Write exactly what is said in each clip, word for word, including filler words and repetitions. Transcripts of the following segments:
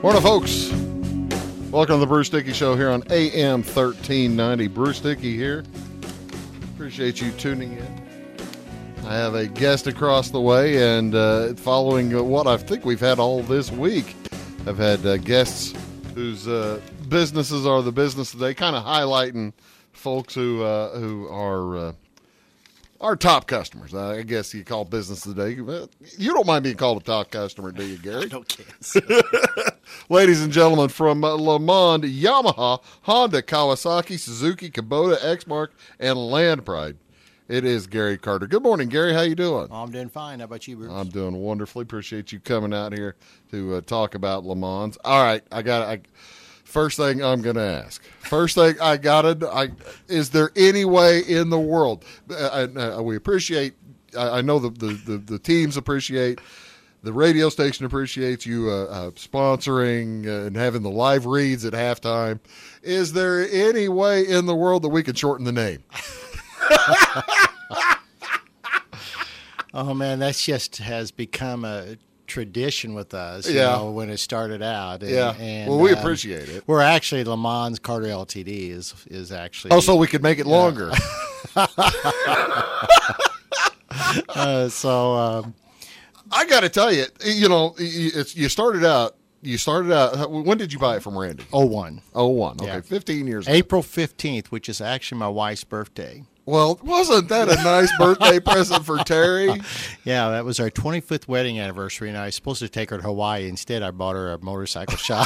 Morning, folks. Welcome to the Bruce Dickey Show here on A M thirteen ninety. Bruce Dickey here. Appreciate you tuning in. I have a guest across the way, and uh, following what I think we've had all this week, I've had uh, guests whose uh, businesses are the business today, kind of highlighting folks who uh, who are uh, our top customers. Uh, I guess you call business today. You don't mind being called a top customer, do you, Gary? I don't care. Ladies and gentlemen, from uh, Le Mans, Yamaha, Honda, Kawasaki, Suzuki, Kubota, Exmark, and Land Pride, it is Gary Carter. Good morning, Gary. How you doing? Oh, I'm doing fine. How about you, Bruce? I'm doing wonderfully. Appreciate you coming out here to uh, talk about Le Mans. All right, I got. I first thing I'm going to ask. First thing I got to. I is there any way in the world? Uh, uh, we appreciate. I, I know the, the the the teams appreciate. The radio station appreciates you uh, uh, sponsoring uh, and having the live reads at halftime. Is there any way in the world that we could shorten the name? Oh, man, that's just has become a tradition with us, you Yeah. know, when it started out. And, Yeah. And, Well, we um, appreciate it. We're actually Le Mans Carter L T D is is actually. Oh, so we could make it longer. uh, so. Um, I got to tell you, you know, it's, you started out. You started out. When did you buy it from Randy? oh one Oh one. Okay, Yeah. fifteen years ago. April fifteenth, which is actually my wife's birthday. Well, wasn't that a nice birthday present for Terry? Yeah, that was our twenty-fifth wedding anniversary, and I was supposed to take her to Hawaii. Instead, I bought her a motorcycle shop.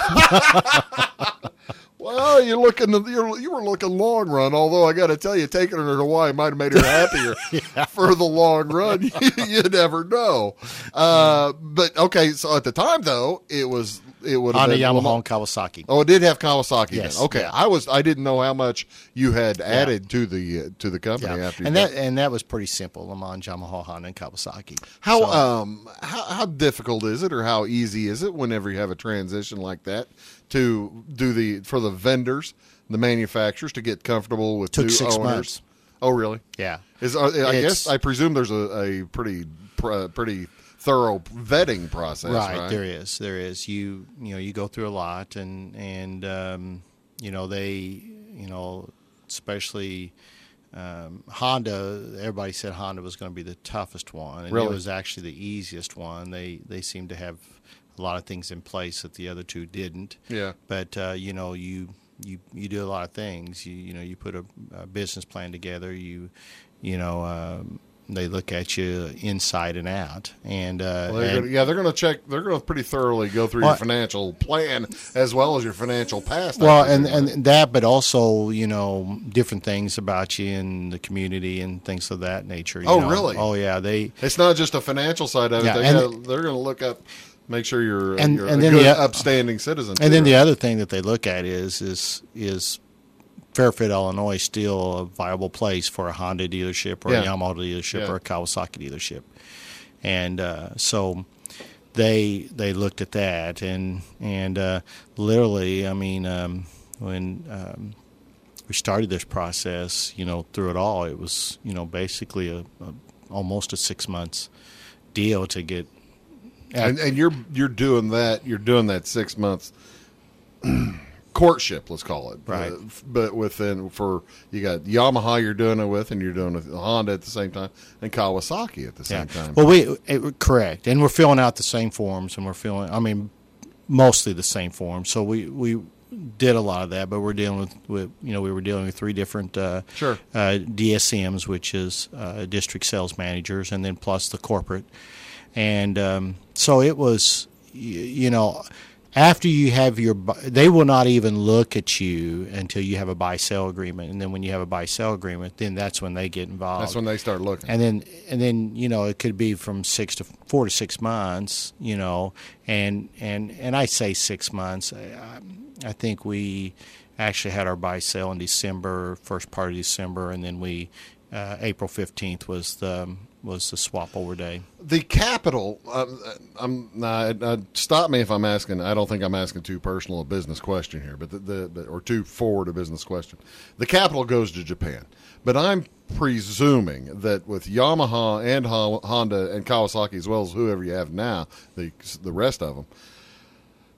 Well, you're looking. You're, you were looking long run. Although I got to tell you, taking her to Hawaii might have made her happier Yeah. for the long run. You never know. Uh, but okay, so at the time though, it was it would have Honda, been Yamaha, and Kawasaki. Oh, it did have Kawasaki. Yes. Then. Okay, Yeah. I was I didn't know how much you had added to the uh, to the company Yeah. after you and got- that and that was pretty simple. Le Mans, Yamaha, Honda, and Kawasaki. How So, um how, how difficult is it, or how easy is it whenever you have a transition like that to do the for the vendors, the manufacturers to get comfortable with Took new six owners? months. Oh, really? yeah. Is uh, I It's- guess I presume there's a, a pretty pr- pretty thorough vetting process, right? Right, there is, there is. You you know you go through a lot, and and um, you know they you know especially um, Honda. Everybody said Honda was going to be the toughest one, and Really? it was actually the easiest one. They they seem to have a lot of things in place that the other two didn't. Yeah. But uh, you know you. You, you do a lot of things. You you know you put a, a business plan together. You you know um, they look at you inside and out. And, uh, Well, they're and gonna, yeah, they're going to check. They're going to pretty thoroughly go through Well, your financial plan as well as your financial past. I well, and, presume, and that, but also you know different things about you in the community and things of that nature. You Oh, know? really? Oh, yeah. They it's not just a financial side of it. Yeah, They and- gotta, they're going to look up, make sure you're, And- you're and a then good, the- upstanding citizen. and then too. the other thing that they look at is is is Fairfield, Illinois, still a viable place for a Honda dealership or Yeah. a Yamaha dealership Yeah. or a Kawasaki dealership, and uh, so they they looked at that and and uh, literally, I mean, um, when um, we started this process, you know, through it all, it was you know basically a, a almost a six months deal to get. and, and you're you're doing that. You're doing that six months courtship, let's call it. Right. Uh, f- but within for you got Yamaha, you're doing it with, and you're doing it with Honda at the same time, and Kawasaki at the same time. Well, we it, correct, and we're filling out the same forms, and we're filling. I mean, mostly the same forms. So we we did a lot of that, but we're dealing with, with you know we were dealing with three different uh, Sure. uh, D S Ms, which is uh, district sales managers, and then plus the corporate, and um, so it was y- you know. After you have your, bu- they will not even look at you until you have a buy-sell agreement, and then when you have a buy-sell agreement, then that's when they get involved. That's when they start looking. And then, and then, you know, it could be from six to four to six months, you know, and and and I say six months. I, I think we actually had our buy sale in December, first part of December, and then we uh, April fifteenth was the was the swap over day. The capital, um, I'm nah, uh, stop me if I'm asking. I don't think I'm asking too personal a business question here, but the, the, the or too forward a business question. The capital goes to Japan, but I'm presuming that with Yamaha and Honda and Kawasaki, as well as whoever you have now, the the rest of them,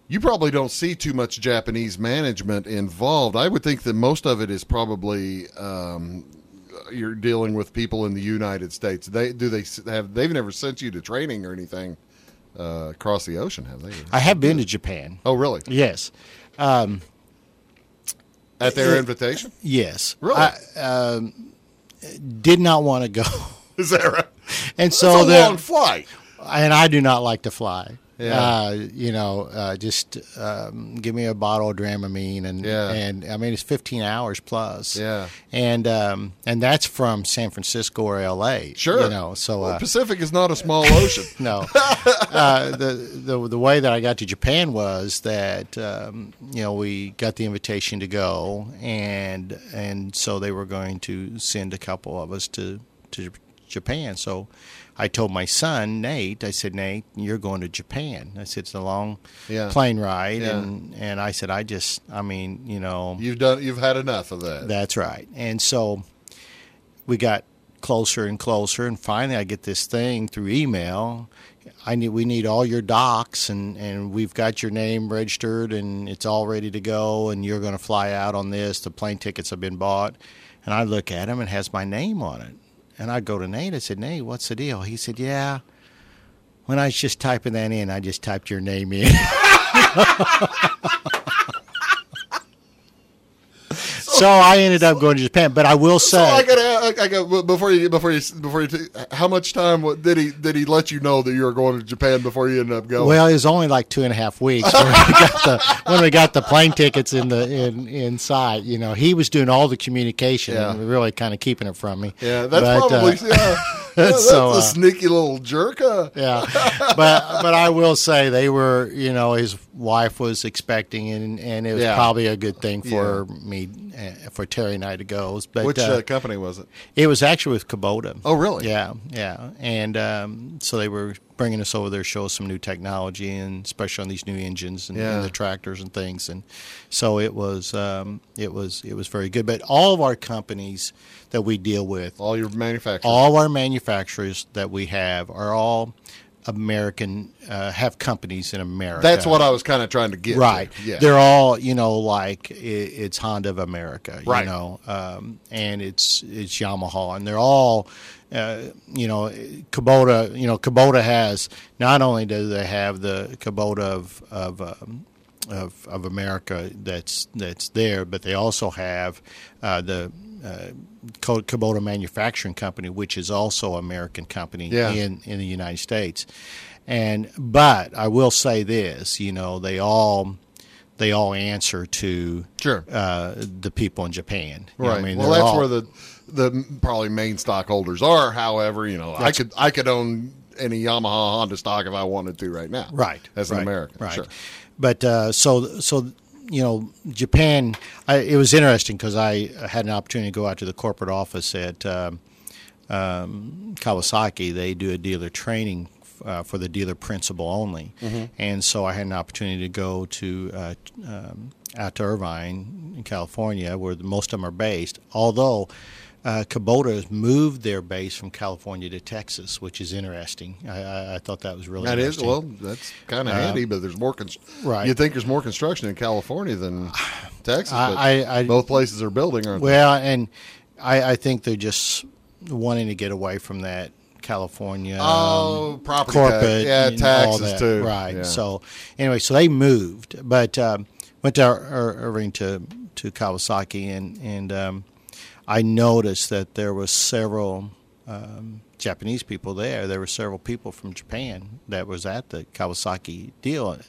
you probably don't see too much Japanese management involved. I would think that most of it is probably um, you're dealing with people in the United States. They do they have they've never sent you to training or anything uh, across the ocean, have they? I have been to Japan. Oh, really? Yes. Um, At their it, invitation? Yes. Really? I um, did not want to go. Is that right? And so That's a the, long flight. And I do not like to fly. Yeah. Uh, you know, uh, just um, give me a bottle of Dramamine, and Yeah. and I mean it's fifteen hours plus. Yeah. And um, and that's from San Francisco or L A. Sure. You know, so Well, uh, Pacific is not a small ocean. no. uh, the the the way that I got to Japan was that um, you know we got the invitation to go, and and so they were going to send a couple of us to to Japan. So I told my son, Nate, I said, Nate, you're going to Japan. I said, it's a long Yeah. plane ride. Yeah. And, and I said, I just, I mean, you know. You've done. You've had enough of that. That's right. And so we got closer and closer. And finally I get this thing through email. I need, we need all your docs, and, and we've got your name registered, and it's all ready to go. And you're going to fly out on this. The plane tickets have been bought. And I look at them, and it has my name on it. And I go to Nate. I said, Nate, what's the deal? He said, yeah. When I was just typing that in, I just typed your name in. So I ended up going to Japan. But I will say, So I got. I got before you. Before you. Before you. T- how much time did he? Did he let you know that you were going to Japan before you ended up going? well, it was only like two and a half weeks when we got the when we got the plane tickets in the in in sight. You know, he was doing all the communication, Yeah. and really kind of keeping it from me. yeah, that's But, probably. uh, yeah. Yeah, that's so, a uh, sneaky little jerk. Huh? Yeah, but but I will say they were, you know, his wife was expecting, and and it was Yeah. probably a good thing for me, uh, for Terry and I to go. But Which uh, uh, company was it? it was actually with Kubota. Oh, really? Yeah, yeah, and um, so they were bringing us over there, show us some new technology, and especially on these new engines and, Yeah. and the tractors and things, and so it was um, it was it was very good. But all of our companies that we deal with, All your manufacturers. all our manufacturers that we have are all American, uh, have companies in America. That's what I was kind of trying to get. Right. To. Yeah. They're all, you know, like it, it's Honda of America, Right. you know, um, and it's it's Yamaha, and they're all, uh, you know, Kubota. You know, Kubota has, not only do they have the Kubota of of um, of, of America that's that's there, but they also have uh, the uh, Kubota Manufacturing Company, which is also an American company Yeah. in, in the United States. And but I will say this, you know, they all they all answer to Sure. uh, the people in Japan. You know Right. what I mean, well, they're that's all- where the the probably main stockholders are. However, you know, I That's- could I could own any Yamaha Honda stock if I wanted to right now. right As an right, American. right. Sure. But uh, so so you know, Japan. I, it was interesting because I had an opportunity to go out to the corporate office at um, um, Kawasaki. They do a dealer training uh, for the dealer principal only, Mm-hmm. and so I had an opportunity to go to uh, um, out to Irvine, in California, where the, most of them are based. Although uh, Kubota has moved their base from California to Texas, which is interesting. I, I, I thought that was really That is interesting. well. That's kind of Uh, handy, but there's more. Const- right. You'd think there's more construction in California than Texas. I- but I- I- both places are building, aren't Well, and I, I think they're just wanting to get away from that California Oh, um, property corporate, tax. Yeah, and all taxes that. too. Right. Yeah. So anyway, so they moved, but um, went to Ir- Ir- Irving to to Kawasaki, and and um, I noticed that there was several um, Japanese people there. There were several people from Japan that was at the Kawasaki deal,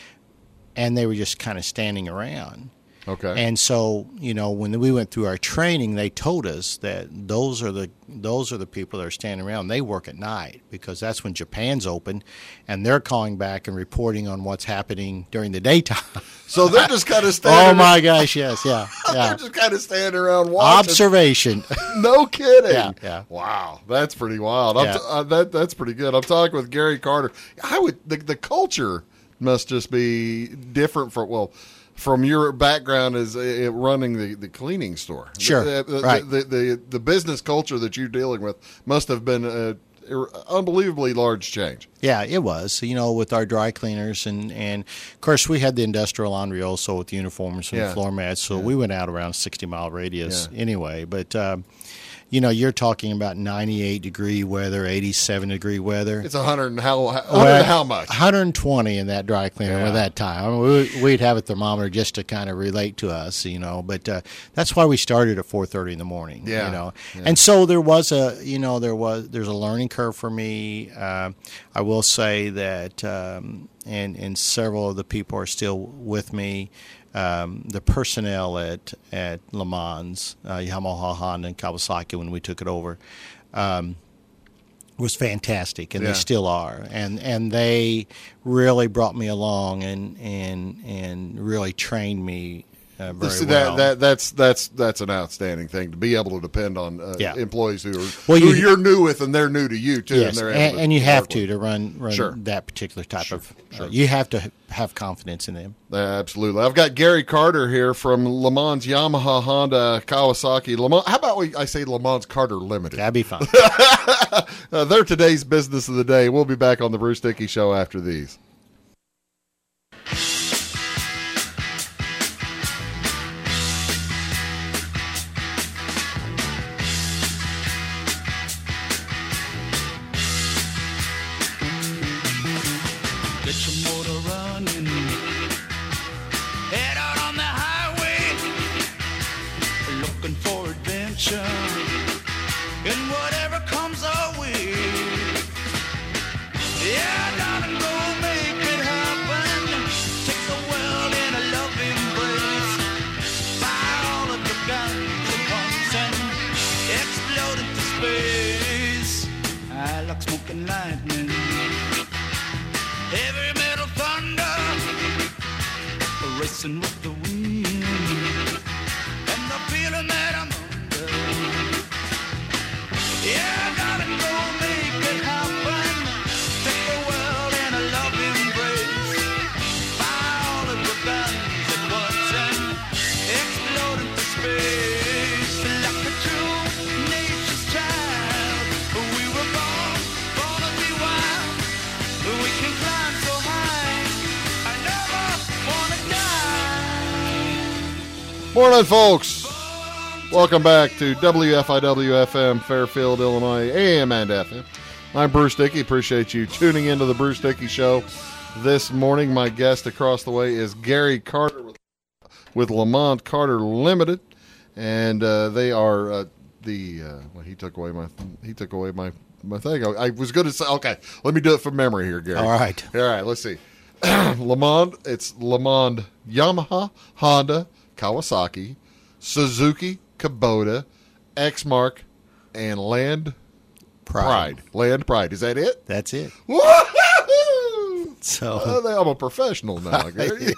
and they were just kind of standing around. they? Okay. And so, you know, when we went through our training, they told us that those are the those are the people that are standing around. They work at night because that's when Japan's open, and they're calling back and reporting on what's happening during the daytime. so they're just kind of standing. Oh my gosh! Yes, yeah, They're yeah. just kind of standing around watching. Observation. No kidding. Yeah, yeah. Wow, that's pretty wild. I'm Yeah. t- uh, that that's pretty good. I'm talking with Gary Carter. I would the, the culture must just be different for well. From your background as uh, running the, the cleaning store, Sure, the, the, right. The, the, the the business culture that you're dealing with must have been uh, unbelievably large change. Yeah, it was, you know, with our dry cleaners. And, and of course, we had the industrial laundry also with uniforms and Yeah. floor mats. So Yeah. we went out around a sixty-mile radius Yeah. anyway. But, um, you know, you're talking about ninety-eight degree weather, eighty-seven degree weather. It's one hundred and how, one hundred Well, and how much? one hundred twenty in that dry cleaner Yeah. at that time. I mean, we, we'd have a thermometer just to kind of relate to us, you know. But uh, that's why we started at four thirty in the morning, Yeah. you know. Yeah. And so there was a, you know, there was there's a learning curve for me. Uh, I will say that, um, and and several of the people are still with me. Um, the personnel at at Le Mans, uh, Yamaha, Honda, and Kawasaki when we took it over. Um, was fantastic, and Yeah. they still are, and and they really brought me along and and and really trained me uh, very See, well. that, that that's that's that's an outstanding thing to be able to depend on uh, Yeah. employees who are Well, who you- you're new with and they're new to you too, yes, and they're and, able to and you have work to with to run run Sure. that particular type of. Sure. Uh, you have to have confidence in them. Uh, absolutely. I've got Gary Carter here from Le Mans, Yamaha, Honda, Kawasaki. Le Mans, how about we? I say Le Mans Carter Limited. That'd be fun. Uh, they're today's business of the day. We'll be back on the Bruce Dickey Show after these. Get your motor running. Head out on the highway. Looking for adventure. And whatever comes our way. Yeah, darling, go make it happen. Take the world in a loving embrace. Fire all of your guns at once and explode into space. I like smoking lightning. Heavy metal thunder, racing with the wind, and the feeling that I'm under. Yeah, gotta go make it happen. Take the world in a loving embrace. Fire all of your guns at once and explode into space. Like a true nature's child, we were born, born to be wild. We can climb so high, I never wanna die. Morning, folks. Welcome back to W F I W F M, Fairfield, Illinois, A M and F M. I'm Bruce Dickey. Appreciate you tuning into the Bruce Dickey Show this morning. My guest across the way is Gary Carter with, with Le Mans Carter Limited, and uh, they are uh, the. Uh, well, he took away my. He took away my. My thing. I, I was going to say. Okay, let me do it from memory here, Gary. All right. All right. Let's see. Le Mans. It's Le Mans, Yamaha, Honda, Kawasaki, Suzuki, Kubota, X-Mark, and Land Pride. Pride. Land Pride. Is that it? That's it. Woo-hoo! So Oh, I'm a professional now, Gary.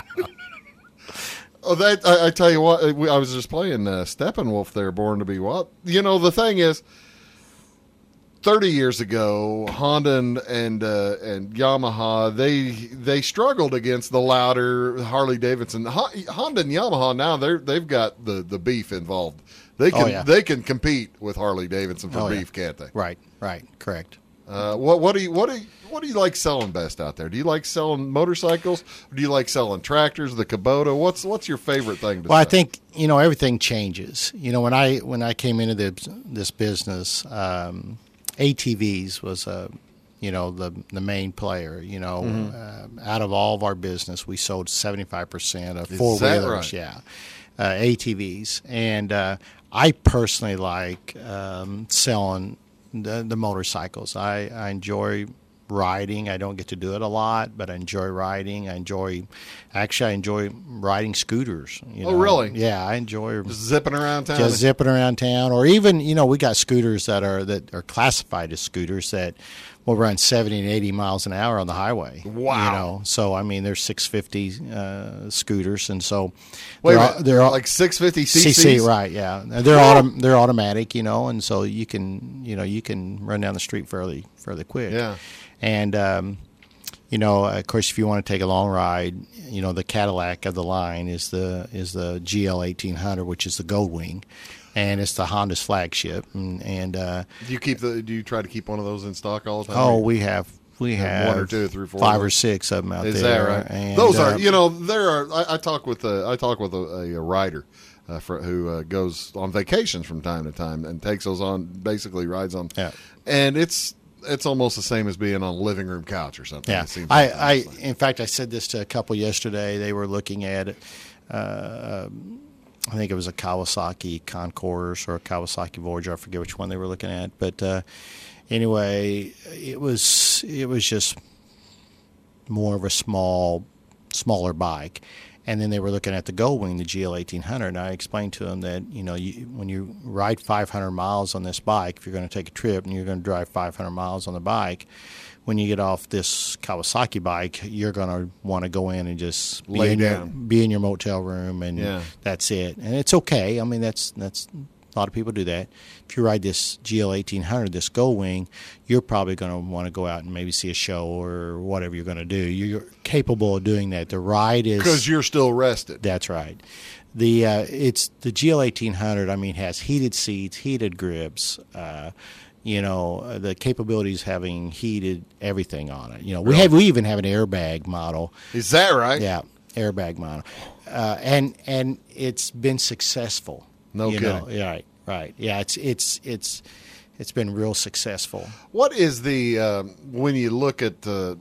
Oh, that I, I tell you what. we- I was just playing uh, Steppenwolf there, Born to Be Wild. You know, the thing is, thirty years ago, Honda and and, uh, and Yamaha they they struggled against the louder Harley Davidson. Ho- Honda and Yamaha now they they've got the, the beef involved. They can Oh, yeah. they can compete with Harley Davidson for Oh, yeah. beef, can't they? right, right, correct. Uh, what what do you what do you, what do you like selling best out there? Do you like selling motorcycles? Or do you like selling tractors? The Kubota? What's what's your favorite thing to Well, I sell? think you know everything changes. You know, when I when I came into the, this business, um, A T Vs was a you know the the main player. You know, Mm-hmm. uh, out of all of our business, we sold seventy five percent of Is four that wheelers. right? Yeah, uh, A T Vs, and uh, I personally like um, selling the, the motorcycles. I, I enjoy riding. I don't get to do it a lot, but I enjoy riding. I enjoy, actually, I enjoy riding scooters. You Oh, know? really? Yeah, I enjoy Just zipping around town. just zipping around town, or even you know we got scooters that are that are classified as scooters that will run seventy and eighty miles an hour on the highway. Wow. You know, so I mean, there's six fifty uh, scooters, and so Wait a they're, minute, they're all- like six fifty C C C, Cs? right? Yeah, And they're autom- they're automatic, you know, and so you can you know you can run down the street fairly fairly quick. Yeah. And um, you know, of course, if you want to take a long ride, you know, the Cadillac of the line is the is the G L eighteen hundred, which is the Goldwing. and it's the Honda's flagship. And, and uh, Do you keep the? Do you try to keep one of those in stock all the time? oh, we have we have one or two, three, four, five or six of them out Is there. that right? And, Those are, uh, you know, there are. I, I talk with a, I talk with a, a, a writer uh, for, who uh, goes on vacations from time to time and takes those on, basically rides on, Yeah. and it's it's almost the same as being on a living room couch or something. Yeah, It seems I, like, I, honestly. in fact, I said this to a couple yesterday. They were looking at, uh, I think it was a Kawasaki Concourse or a Kawasaki Voyager. I forget which one they were looking at, but uh, anyway, it was it was just more of a small, smaller bike. And then they were looking at the Goldwing, the G L eighteen hundred, and I explained to them that, you know, you, when you ride five hundred miles on this bike, if you're going to take a trip and you're going to drive five hundred miles on the bike, when you get off this Kawasaki bike, you're going to want to go in and just be Lay in your, down. be in your motel room, and Yeah. that's it. And it's okay. I mean, that's that's a lot of people do that. If you ride this G L eighteen hundred, this Goldwing, you're probably going to want to go out and maybe see a show or whatever you're going to do. You're capable of doing that. The ride is because you're still rested. that's right. The uh, it's the G L eighteen hundred. I mean, has heated seats, heated grips. Uh, you know, uh, the capabilities having heated everything on it. You know, we have we even have an airbag model. Is that right? Yeah, airbag model, uh, and and it's been successful. No you kidding. know, yeah, right, right. Yeah, it's it's it's it's been real successful. What is the um, when you look at uh,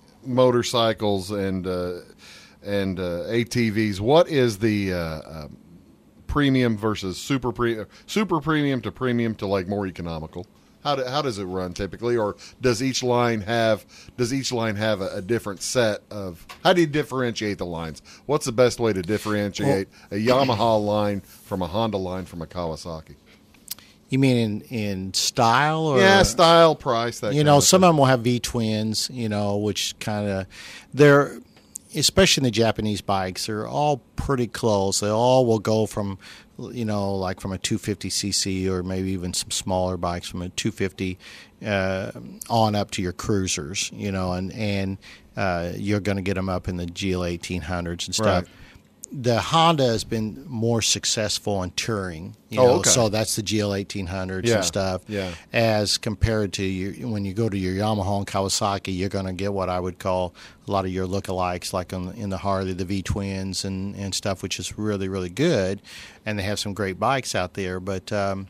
motorcycles and uh, and uh, A T Vs? What is the uh, uh, premium versus super pre- super premium to premium to like more economical? How do, how does it run typically, or does each line have does each line have a, a different set of? How do you differentiate the lines? What's the best way to differentiate a Yamaha line from a Honda line from a Kawasaki? You mean in, in style or Yeah, style, price. That you kind know, of some thing. of them will have V twins, you know, which kind of they're especially in the Japanese bikes, they're all pretty close. They all will go from, you know, like from a two fifty c c or maybe even some smaller bikes from a two fifty uh, on up to your cruisers, you know, and and uh, you're going to get them up in the G L eighteen hundreds and stuff. Right. The Honda has been more successful in touring, you Oh, know, okay. so that's the G L eighteen hundreds Yeah, and stuff. yeah. As compared to your, when you go to your Yamaha and Kawasaki, you're going to get what I would call a lot of your lookalikes, like on, in the Harley, the V twins and, and stuff, which is really, really good. And they have some great bikes out there. But um,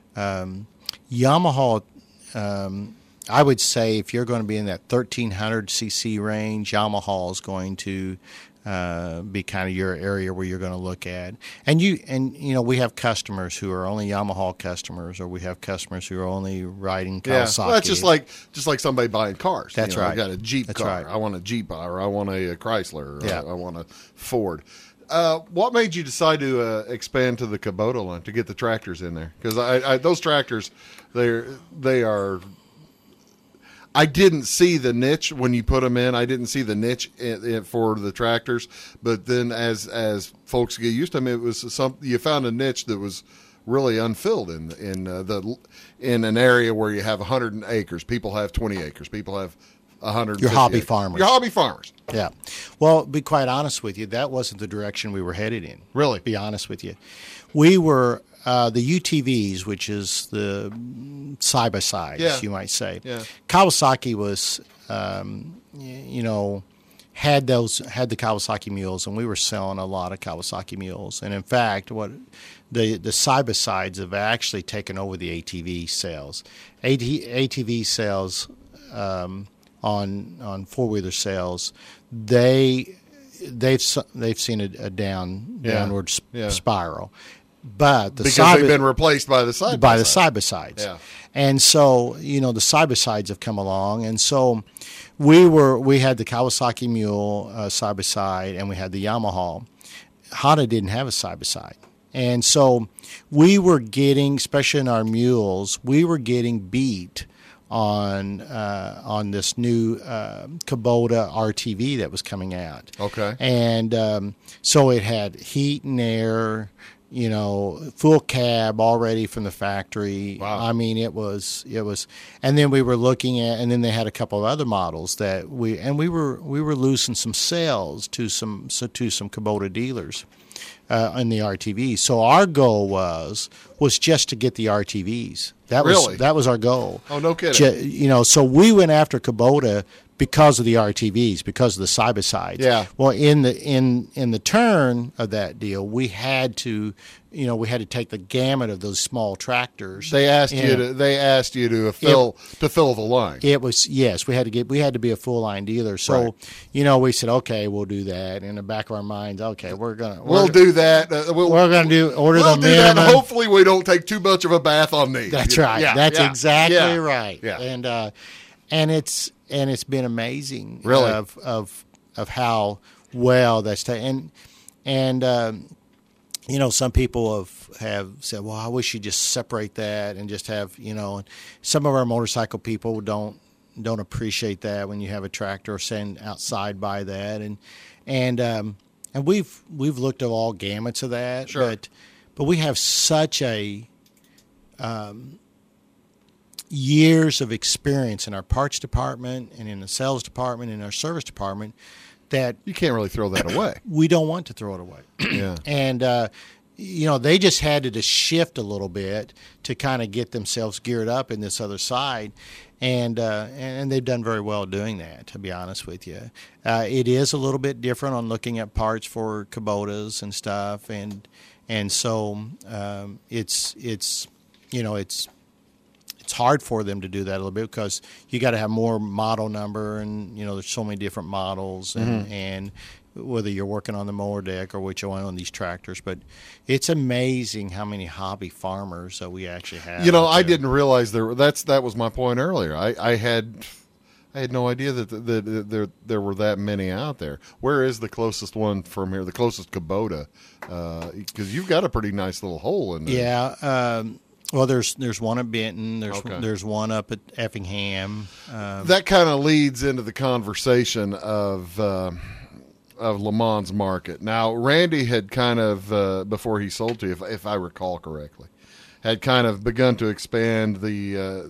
um, Yamaha, um, I would say if you're going to be in that thirteen hundred c c range, Yamaha is going to uh, be kind of your area where you're going to look at. And you and you know we have customers who are only Yamaha customers, or we have customers who are only riding Yeah, Kawasaki. well, that's just like just like somebody buying cars. That's You know, right. I got a Jeep That's car. right. I want a Jeep, or I want a, Chrysler. Or Yeah. I, I want a Ford. Uh, what made you decide to uh, expand to the Kubota line to get the tractors in there? Because I, I, those tractors, they they are. I didn't see the niche when you put them in. I didn't see the niche in, in, for the tractors. But then, as as folks get used to them, it was some. You found a niche that was really unfilled in in uh, the in an area where you have one hundred acres. People have twenty acres. People have one hundred. Your hobby farmers. Your hobby farmers. Yeah. Well, be quite honest with you, that wasn't the direction we were headed in. Really? Be honest with you. We were uh, the U T Vs, which is the side by sides, Yeah. you might say. Yeah. Kawasaki was, um, y- you know, had those had the Kawasaki mules, and we were selling a lot of Kawasaki mules. And in fact, what the the side by sides have actually taken over the A T V sales. A T V sales. Um, on on four wheeler sales, they they've s- they've seen a, a down Yeah. downward sp- Yeah. spiral, but the Because side they've been replaced by the side by the side by sides, Yeah. and so you know the side by sides have come along, and so we were we had the Kawasaki Mule uh, side by side, and we had the Yamaha. Honda didn't have a side by side. And so we were getting, especially in our mules, we were getting beat on uh, on this new uh, Kubota R T V that was coming out. Okay. And um, so it had heat and air, you know, full cab already from the factory. Wow. I mean, it was it was, and then we were looking at, and then they had a couple of other models that we, and we were we were losing some sales to some so to some Kubota dealers uh, in the R T Vs. So our goal was was just to get the R T Vs. That was Really? that was our goal. Oh, no kidding. Ju- you know, so we went after Kubota because of the R T Vs, because of the side by sides. Yeah. Well, in the in in the turn of that deal, we had to, you know, we had to take the gamut of those small tractors. They asked you And to. They asked you to fill to fill the line. It was yes, we had to get we had to be a full line dealer. So, Right. you know, we said, okay, we'll do that. In the back of our minds, okay, we're gonna We'll we're, do that. Uh, we'll, we're gonna do order we'll the do that. minimum. And hopefully, we don't take too much of a bath on me. That's You know? right. Yeah, That's yeah, exactly yeah. right. Yeah. And uh, and it's and it's been amazing. Really? of of of how well that's taken. And and um, you know, some people have have said, well, I wish you just separate that and just have, you know. And some of our motorcycle people don't don't appreciate that when you have a tractor sitting outside by that, and and um, and we've we've looked at all gamuts of that, Sure. but but we have such a um, years of experience in our parts department and in the sales department and our service department that You can't really throw that away. we don't want to throw it away. Yeah. And, uh, you know, they just had to just shift a little bit to kind of get themselves geared up in this other side. And uh, and they've done very well doing that, to be honest with you. Uh, it is a little bit different on looking at parts for Kubotas and stuff. And and so um, it's, it's you know, it's it's hard for them to do that a little bit because you got to have more model number, and you know there's so many different models, and, Mm-hmm. and whether you're working on the mower deck or what you want on these tractors. But it's amazing how many hobby farmers that we actually have. You know, out I there. didn't realize there. That's that was my point earlier. I, I had, I had no idea that, that, that there there were that many out there. Where is the closest one from here? The closest Kubota, because you've got a pretty nice little hole in there. Yeah. Um, well, there's there's one at Benton. There's Okay. there's one up at Effingham. Um, That kind of leads into the conversation of uh, of Le Mans market. Now, Randy had kind of uh, before he sold to you, if, if I recall correctly, had kind of begun to expand the uh,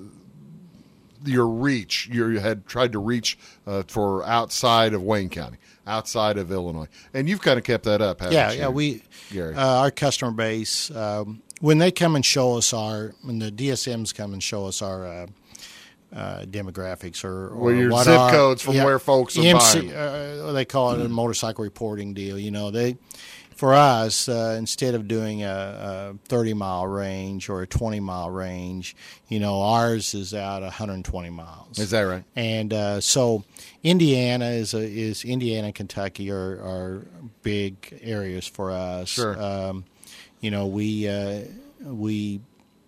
your reach. You had tried to reach uh, for outside of Wayne County, outside of Illinois, and you've kind of kept that up, haven't yeah, you? yeah. We Gary. uh, our customer base um, when they come and show us our when the D S Ms come and show us our uh, uh, demographics or, or Well, your what zip our- codes from where folks are M C, buying. uh, they call it a motorcycle reporting deal. You know, they for us uh, instead of doing a, a thirty mile range or a twenty mile range, you know, ours is out one hundred twenty miles. Is that right? And uh, so Indiana is a, is Indiana and Kentucky are, are big areas for us. Sure. Um, you know, we uh, we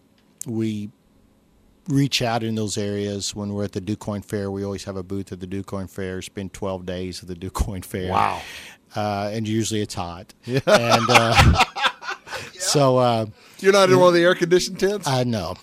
we reach out in those areas when we're at the DuQuoin Fair. We always have a booth at the DuQuoin Fair. Spend twelve days at the DuQuoin Fair. Wow. Uh, and usually it's hot. Yeah. And uh, so uh, You're not in one of the air conditioned tents. I know.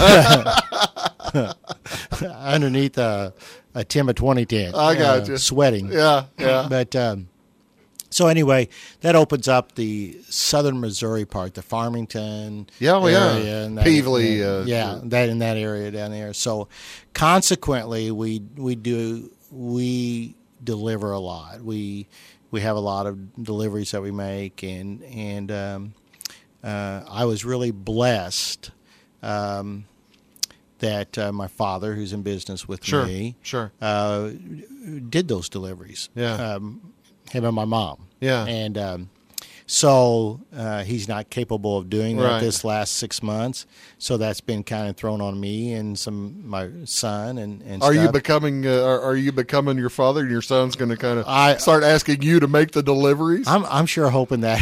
Underneath a, a ten by twenty tent. I got uh, you. Sweating. yeah, yeah. But um, so anyway, that opens up the southern Missouri part, the Farmington Yeah, well, yeah. area, and that- Peevely, and- uh, yeah, that in that area down there. So consequently, we we do we deliver a lot. We we have a lot of deliveries that we make, and and um, uh, I was really blessed. Um, that uh, my father, who's in business with Sure, me, sure. uh, did those deliveries. Yeah. Um, him and my mom. Yeah. And um, so uh, he's not capable of doing that Right. this last six months. So that's been kind of thrown on me and some my son and, and Are you stuff. becoming? Uh, are, are you becoming your father, and your son's going to kind of I- start asking you to make the deliveries? I'm I'm sure hoping that.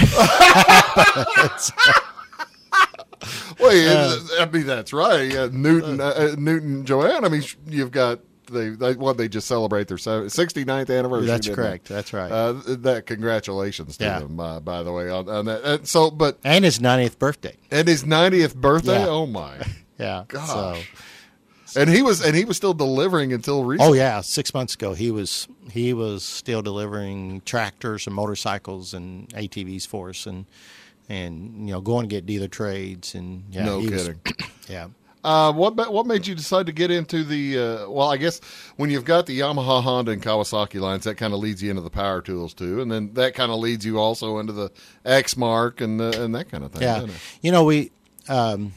Wait, I mean that's right. Yeah, Newton, uh, Newton, Joanne. I mean, sh- you've got they, they what they just celebrate their sixty-ninth anniversary. That's didn't they? correct. That's right. Uh, that congratulations to Yeah. them, uh, by the way, on, on that. And so, but And his ninetieth birthday. and his ninetieth birthday. Yeah. Oh my Yeah. gosh! So, And he was and he was still delivering until recently. oh yeah, six months ago he was he was still delivering tractors and motorcycles and A T Vs for us, and and you know, going to get dealer trades, and yeah, No he was- kidding. yeah. Uh, what ma- what made you decide to get into the? Uh, well, I guess when you've got the Yamaha, Honda, and Kawasaki lines, that kind of leads you into the power tools too, and then that kind of leads you also into the X-Mark and the, and that kind of thing. Yeah, doesn't it? you know, we, um,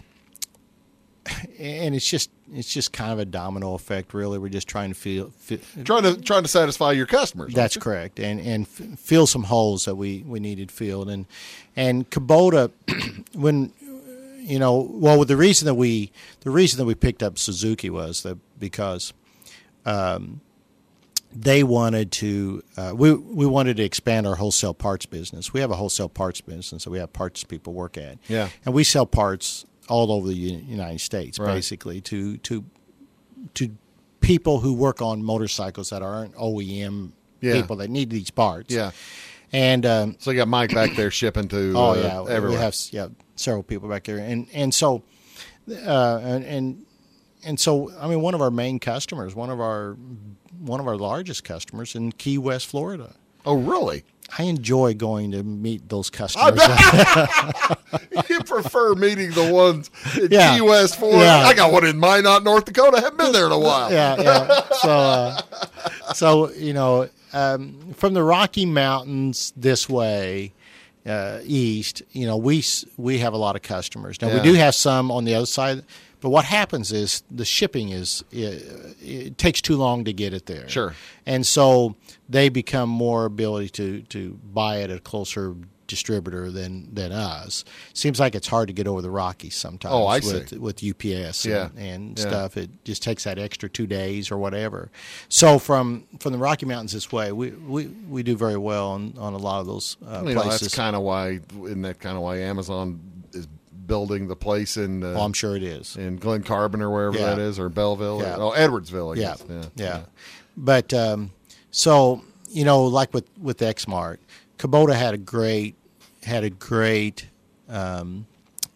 and it's just it's just kind of a domino effect. Really, we're just trying to feel. feel Trying to trying to satisfy your customers. aren't That's you? correct, and and f- fill some holes that we, we needed filled, and and Kubota, when you know, well, the reason that we the reason that we picked up Suzuki was that because, um, they wanted to uh, we we wanted to expand our wholesale parts business. We have a wholesale parts business that we have parts people work at, Yeah. and we sell parts all over the U- United States, Right. basically to to to people who work on motorcycles that aren't O E M Yeah. people that need these parts. Yeah. And um, So you got Mike back there shipping to. oh uh, yeah, everywhere. we have yeah several people back there, and and so uh, and, and and so I mean one of our main customers, one of our one of our largest customers in Key West, Florida. Oh, really? I enjoy going to meet those customers. You prefer meeting the ones in Yeah. Key West, Florida? Yeah. I got one in Minot, North Dakota. I haven't been there in a while. yeah, yeah. So, uh, so you know, um, from the Rocky Mountains this way, uh, east, you know, we s- we have a lot of customers. Now Yeah. we do have some on the other side, but what happens is the shipping is it, it takes too long to get it there. Sure. And so they become more ability to to buy it at a closer distributor than than us. Seems like it's hard to get over the Rockies sometimes. Oh, I with, see. with U P S Yeah. and, and Yeah. stuff. It just takes that extra two days or whatever. So from from the Rocky Mountains this way, we we, we do very well on, on a lot of those uh, You know, places. that's kind of why, isn't that kind of why Amazon is building the place in uh, oh, I'm sure it is. in Glen Carbon or wherever Yeah. that is, or Belleville, Yeah. or, oh, Edwardsville, I Yeah, guess. Yeah, yeah. But um, so you know, like with with X-Mark, Kubota had a great had a great um,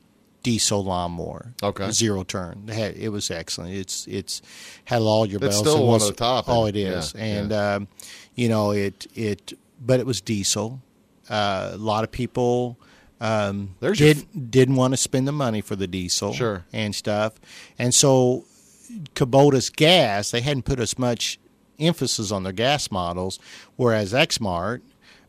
diesel lawnmower. Okay. Zero turn. It, had, it was excellent. It's it's had all your It's bells. still and one whistles. of the top, Oh, isn't it it? is. Yeah, And yeah. um, you know it it, but it was diesel. Uh, a lot of people. Um, There's your did, didn't want to spend the money for the diesel Sure. and stuff. And so Kubota's gas, they hadn't put as much emphasis on their gas models, whereas X-Mart,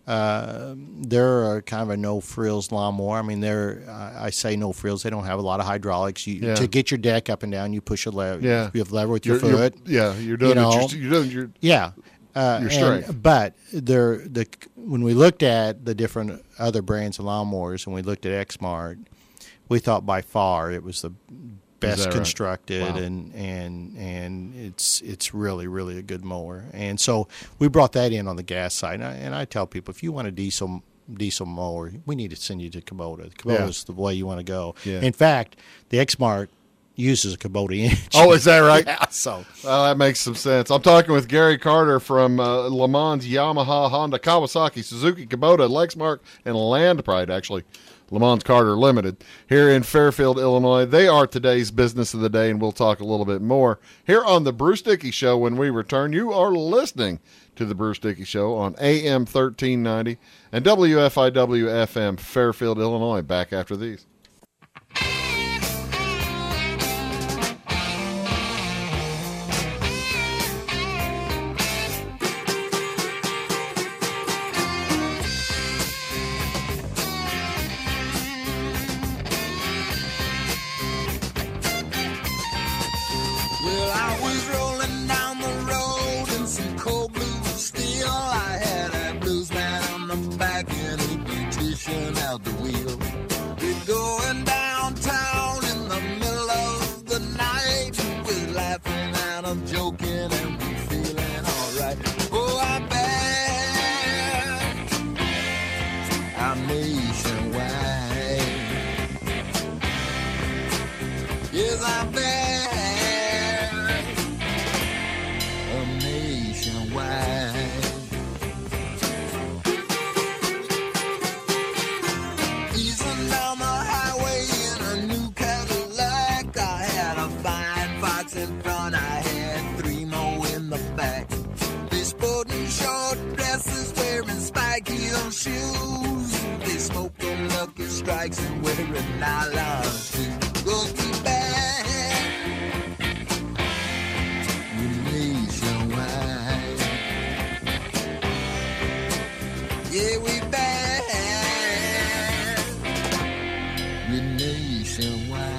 uh, they're a kind of a no-frills lawnmower. I mean, they're, I I say no frills. They don't have a lot of hydraulics. You, Yeah. To get your deck up and down, you push a lever. Yeah. You have lever with your You're, you're- foot. yeah, you're doing you it. know. You're, you're doing your. Yeah. Uh, Your and- strength. but they're, the when we looked at the different other brands of lawnmowers and we looked at X-Mart, we thought by far it was the best that right? constructed Wow. and and and it's it's really really a good mower. And so we brought that in on the gas side. And I, and I tell people, if you want a diesel diesel mower, we need to send you to Kubota. Kubota Yeah. is the way you want to go. Yeah. In fact, the X-Mart uses a Kubota engine. Oh, is that right? Yeah, so Well, that makes some sense. I'm talking with Gary Carter from uh, Le Mans, Yamaha, Honda, Kawasaki, Suzuki, Kubota, Lexmark, and Land Pride, actually. Le Mans Carter Limited here in Fairfield, Illinois. They are today's business of the day, and we'll talk a little bit more here on the Bruce Dickey Show. When we return, you are listening to the Bruce Dickey Show on A M thirteen ninety and W F I W F M Fairfield, Illinois. Back after these. Well, I was rolling down the road in some cold blue steel. I had a blues man on the back and a beautician out the wheel. We're going downtown in the middle of the night. We're laughing and I'm joking and we're feeling alright. Oh, I bet I'm nationwide. Yes, I bet. Nationwide. Easing down the highway in a new Cadillac. I had a fine fox in front, I had three more in the back. They sporting short dresses, wearing spiky heel shoes. They smoked them lucky strikes and wearing nylons to go to bed. We're nationwide. Yeah, we bad. We're nationwide.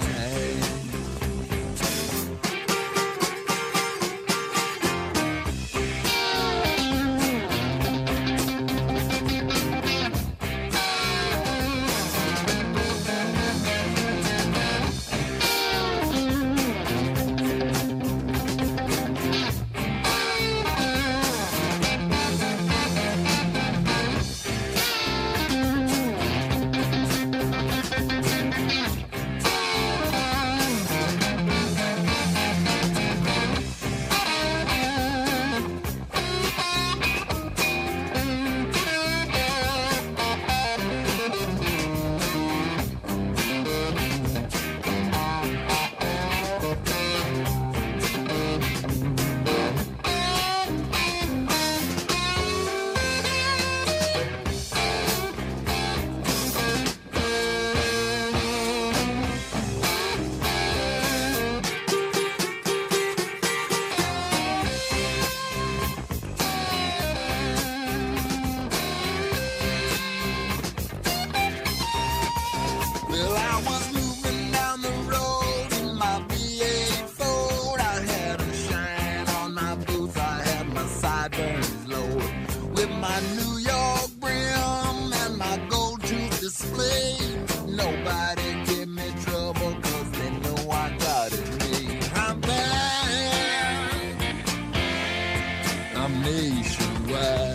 Well, I was moving down the road in my V eight Ford. I had a shine on my boots, I had my sideburns lowered. With my New York brim and my gold tooth display. Nobody give me trouble cause they know I got it made. I'm bad, I'm nationwide.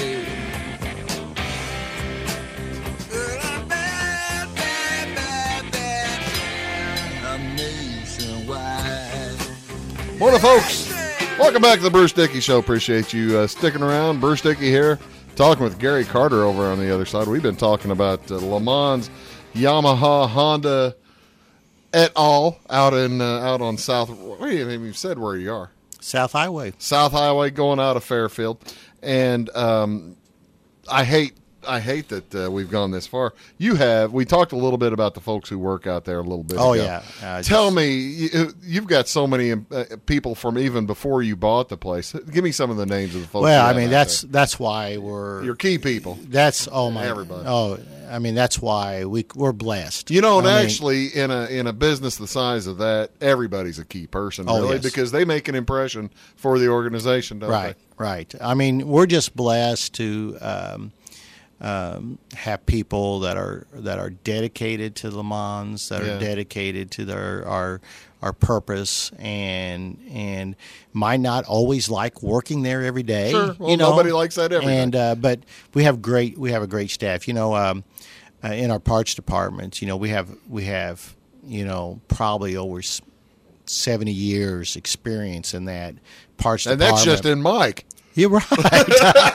Girl, I'm bad, bad, bad, bad. I'm nationwide. Morning, folks. Welcome back to the Bruce Dickey Show. Appreciate you uh, sticking around. Bruce Dickey here, talking with Gary Carter over on the other side. We've been talking about uh, Le Mans, Yamaha, Honda, et al. out in uh, out on South. We haven't even said where you are. South Highway. South Highway going out of Fairfield, and um, I hate I hate that uh, we've gone this far. You have. We talked a little bit about the folks who work out there a little bit Oh ago. yeah. Uh, Tell just- me, you, you've got so many uh, people from even before you bought the place. Give me some of the names of the folks. Well, you I have mean out that's there. that's why we're your key people. that's oh my Everybody. oh I mean that's why we we're blessed. You know, and I mean, actually, in a in a business the size of that, everybody's a key person, Oh, really, yes. because they make an impression for the organization, don't right, right. I mean, we're just blessed to um, um, have people that are that are dedicated to Le Mans, that Yeah. are dedicated to their our our purpose, and and might not always like working there every day. Sure. Well, you know? nobody likes that every and day. uh, but we have great we have a great staff. You know, um, uh, in our parts departments, you know, we have we have you know probably over s- seventy years experience in that parts And department. that's just in Mike. You're right.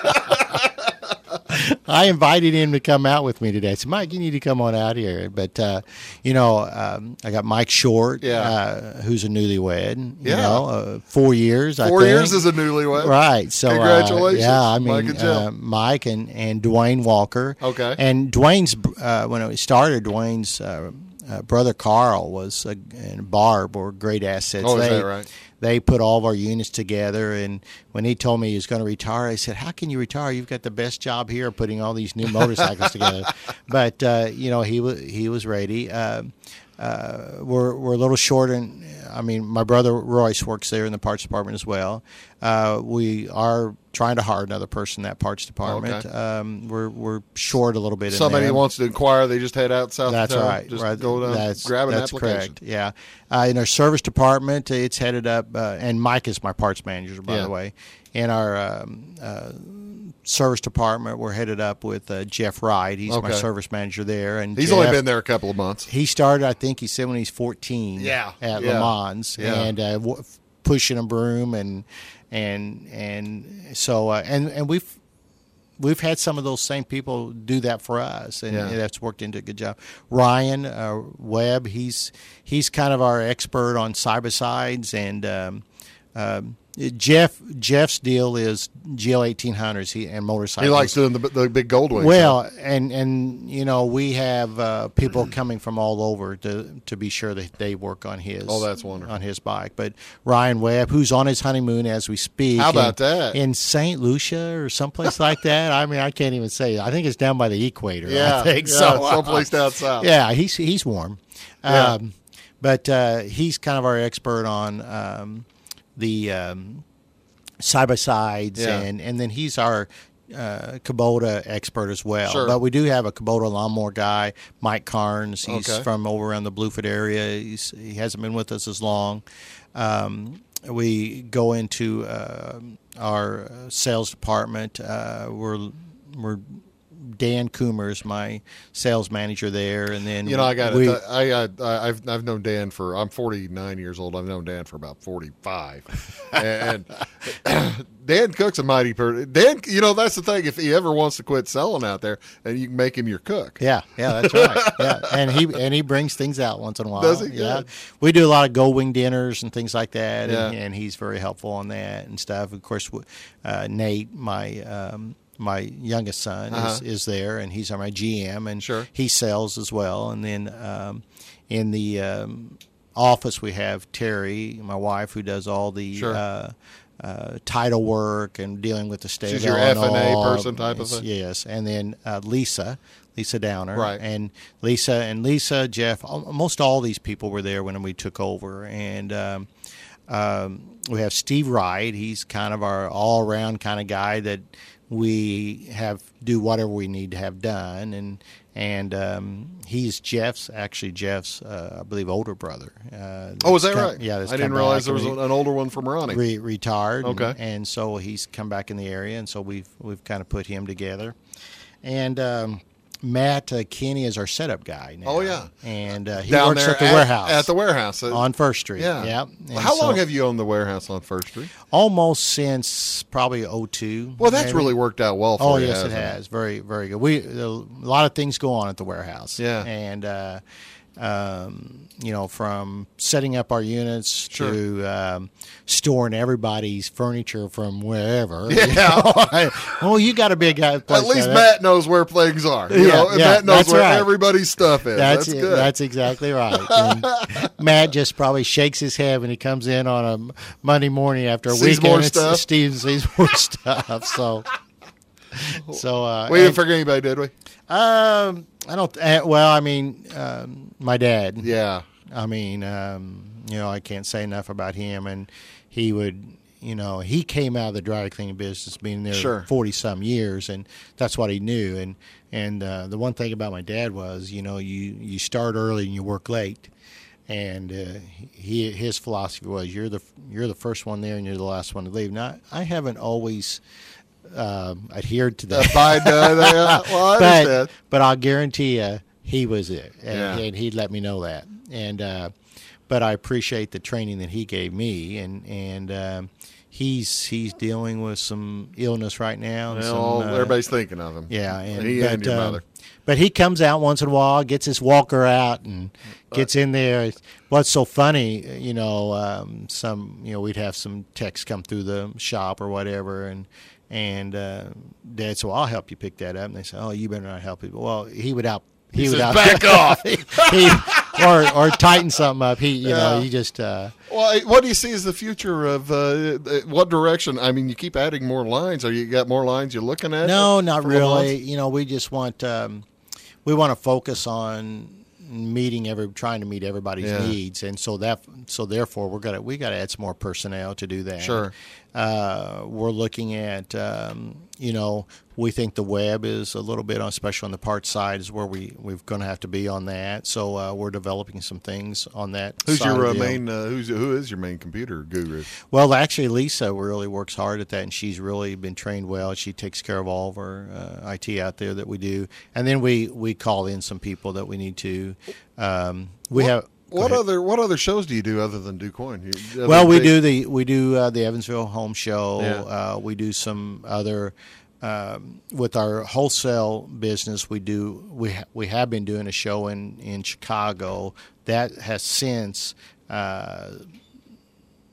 I invited him to come out with me today. I said, Mike, you need to come on out here. But, uh, you know, um, I got Mike Short, Yeah. uh, who's a newlywed. You Yeah. know, uh, four years, I Four think. years as a newlywed. Right. So, uh, Congratulations, yeah, I mean, Mike and Jill. uh, Mike and, and Dwayne Walker. Okay. And Dwayne's, uh, when it started, Dwayne's uh, uh, brother Carl was, uh, and Barb were great assets. Oh, is they, that right? They put all of our units together, and when he told me he was going to retire, I said, how can you retire? You've got the best job here putting all these new motorcycles together. But, uh, you know, he, was he was ready. Uh, uh, we're, we're a little short, and I mean, my brother Royce works there in the parts department as well. Uh, we are trying to hire another person in that parts department. Okay. Um, we're we're short a little bit. Somebody in there. wants to inquire, they just head out south That's of town. right. Just right. go down, that's, grab an that's application. correct. Yeah. Uh, in our service department, it's headed up, uh, and Mike is my parts manager, by Yeah. the way. In our um, uh, service department, we're headed up with uh, Jeff Wright. He's my Okay. service manager there, and He's Jeff, only been there a couple of months. He started, I think, he said when he's fourteen. Yeah, At yeah, Le Mans, yeah. and uh, w- pushing a broom, and and and so uh, and and we've. We've had some of those same people do that for us, and Yeah. that's worked into a good job. Ryan uh, Webb, he's he's kind of our expert on side by sides, and um, um, Jeff Jeff's deal is G L eighteen hundreds he, and motorcycles. He likes doing the, the big gold wings. Well, and and you know we have uh, people coming from all over to to be sure that they work on his. Oh, that's wonderful. On his bike, but Ryan Webb, who's on his honeymoon as we speak. How about in, that? In Saint Lucia or someplace like that. I mean, I can't even say. I think it's down by the equator. Yeah, I think yeah, so. someplace down south. Yeah, he's he's warm. Yeah. Um, but uh, he's kind of our expert on um, the. Um, side by sides Yeah. and and then he's our uh, Kubota expert as well. Sure. But we do have a Kubota lawnmower guy, Mike Carnes. He's Okay. from over around the Bluefoot area. He's, he hasn't been with us as long. Um, we go into uh, our sales department. Uh, we're we're Dan Coomer's my sales manager there, and then You know, I got we, it. I, I, I, I've, I've known Dan for. I'm forty-nine years old. I've known Dan for about forty-five, and Dan Cook's a mighty person. Dan, you know, that's the thing. If he ever wants to quit selling out there, and you can make him your cook. Yeah, yeah, that's right. Yeah, and he and he brings things out once in a while. Does he? Yeah, Good. we do a lot of gold wing dinners and things like that, and, Yeah. and he's very helpful on that and stuff. Of course, uh, Nate, my um, my youngest son, Uh-huh. is, is there, and he's my G M, and Sure. he sells as well. And then um, in the um, office, we have Terry, my wife, who does all the. Sure. Uh, Uh, title work and dealing with the state She's of your F and A Illinois. person type of Yes, thing? Yes, and then uh, Lisa, Lisa Downer, Right. and Lisa and Lisa, Jeff, almost all these people were there when we took over, and um, um, we have Steve Wright. He's kind of our all-around kind of guy that we have do whatever we need to have done, and and um, he's Jeff's actually Jeff's uh, I believe older brother. Uh, Oh, is that come- right? Yeah, that's I didn't come realize back there was and an older one from Ronnie. re- retired. and- Okay. and, so he's come back in the area, and so we've we've kind of put him together, and. Um, Matt uh, Kenny is our setup guy now. Oh, yeah. and uh, he Down works there at the warehouse At the warehouse. Uh, on First Street. Yeah. Yep. And How long so- have you owned the warehouse on First Street? Almost since probably oh two. Well, that's maybe. really worked out well for Oh you. yes, it hasn't has. Very, very good. We a lot of things go on at the warehouse. Yeah. and uh, um, you know, from setting up our units Sure. to um, storing everybody's furniture from wherever. Yeah. Oh, you got a big guy. At least Matt knows where things are. You Yeah, know, and yeah, Matt knows that's where right. everybody's stuff is. That's That's, it. good. That's exactly right. And Matt just probably shakes his head when he comes in on a Monday morning after a Sees weekend. more and stuff. Steve sees more stuff. So, so uh, we didn't and- forget anybody, did we? Um, I don't. Uh, well, I mean, um, my dad. Yeah. I mean, um, you know, I can't say enough about him, and he would, you know, he came out of the dry cleaning business, being there Sure. forty some years, and that's what he knew. And and uh, the one thing about my dad was, you know, you you start early and you work late. And uh, he his philosophy was, you're the you're the first one there and you're the last one to leave. Now, I haven't always um, adhered to that. Abide by that. Well, I but, understand. but I'll guarantee you he was it, and, Yeah. and he'd let me know that. And uh, but I appreciate the training that he gave me, and and um, he's he's dealing with some illness right now. And Well, some, uh, everybody's thinking of him. yeah, and he but, and your um, mother. But he comes out once in a while, gets his walker out, and gets in there. What's so funny, you know, um, some you know we'd have some texts come through the shop or whatever, and and uh, Dad said, well, I'll help you pick that up. And they said, oh, you better not help it. Well, he would out. He, He would says, out. "Back off." he, or or tighten something up. He you know Yeah. he just. Uh, Well, what do you see as the future of uh, what direction? I mean, you keep adding more lines. Are you got more lines you're looking at? No, not for the really. months? You know, we just want um, we want to focus on meeting every trying to meet everybody's Yeah. needs, and so that so therefore we're gonna we got to add some more personnel to do that. Sure. Uh, we're looking at um, you know we think the web is a little bit on, especially on the parts side, is where we we're going to have to be on that. So uh, we're developing some things on that. Who's side your of uh, the deal. main? Uh, who's who is your main computer guru? Well, actually, Lisa really works hard at that, and she's really been trained well. She takes care of all of our uh, I T out there that we do, and then we, we call in some people that we need to. Um, we What- have go What ahead. other what other shows do you do other than do coin? You- other Well, we big- do the we do uh, the Evansville Home Show. Yeah. Uh, we do some other. Um, with our wholesale business, we do we ha- we have been doing a show in, in Chicago that has since uh,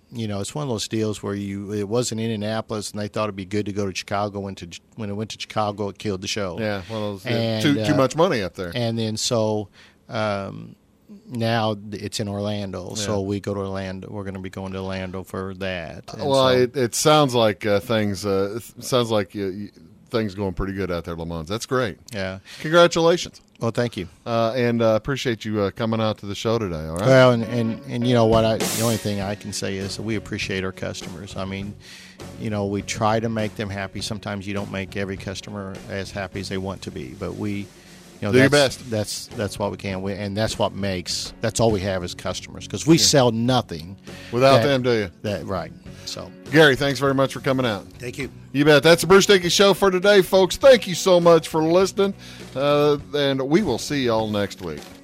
you know, it's one of those deals where you it was in Indianapolis and they thought it'd be good to go to Chicago. Went to when it went to Chicago, it killed the show. Yeah, well, it And, too too uh, much money up there. And then so um, now it's in Orlando, so Yeah. we go to Orlando. We're going to be going to Orlando for that. And Well, so- it, it sounds like uh, things. Uh, it sounds like you, you, things going pretty good out there, Lamont. That's great. yeah. Congratulations, Well, thank you. uh, and uh, appreciate you uh, coming out to the show today. All right. Well, and, and, and you know what? I, the only thing I can say is that we appreciate our customers. I mean, you know, we try to make them happy. Sometimes you don't make every customer as happy as they want to be, but we, you know, Do your that's, best. That's that's what we can, we, and that's what makes. That's all we have is customers because we sell nothing Without that- them, do you? That right. So Gary, thanks very much for coming out. thank you. You bet. That's the Bruce Dickey Show for today, folks. Thank you so much for listening, uh, and we will see y'all next week.